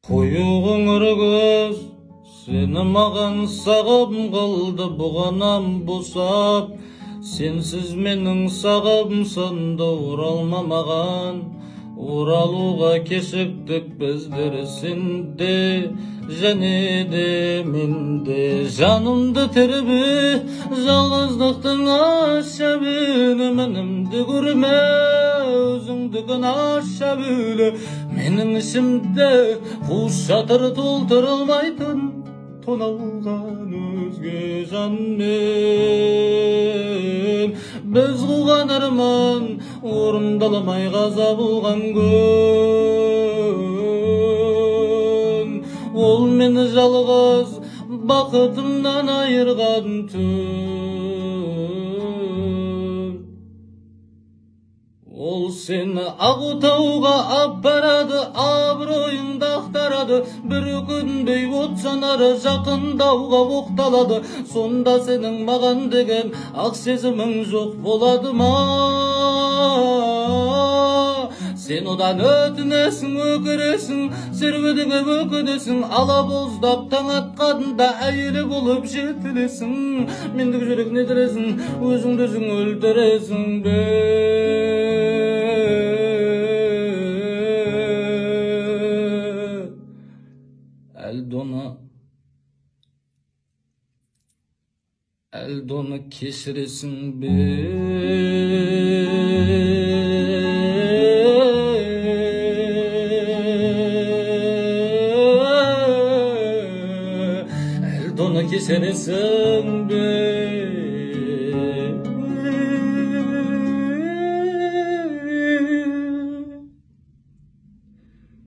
Koyu қоңыр көз сені маған сағым қалды, бұғанам босап сенсіз менің сағым сынды. Оралма маған, оралуға кешіктік біздер, сенде және де менде. Жанымды тербе жалғыздықтың аша бөлі, мінімді көрме өзіңдігін аша бөлі. Менің ішімде қуыс жатыр толтырылмайтын, тоналған өзге жанмен. Біз қуған арман орындаламай қаза болған күн, ол мені жалғыз бақытымнан айырған түн. Ол сені Ақтауға апарады, абыройыңды ақтарады, бір күндей от жанары жақындауға оқталады. Сонда сенің маған деген ақ сезімің жоқ болады ма? Сен одан өтінесің, өкіресің, серуеніңе өкінесің, ала боздап таң атқанда әйелі болып жетілесің. Мендік жүрек не діресің, өзіңді өзің өлтіресің бе? Әлде оны кешіресің бе? Әлде оны кешіресің бе?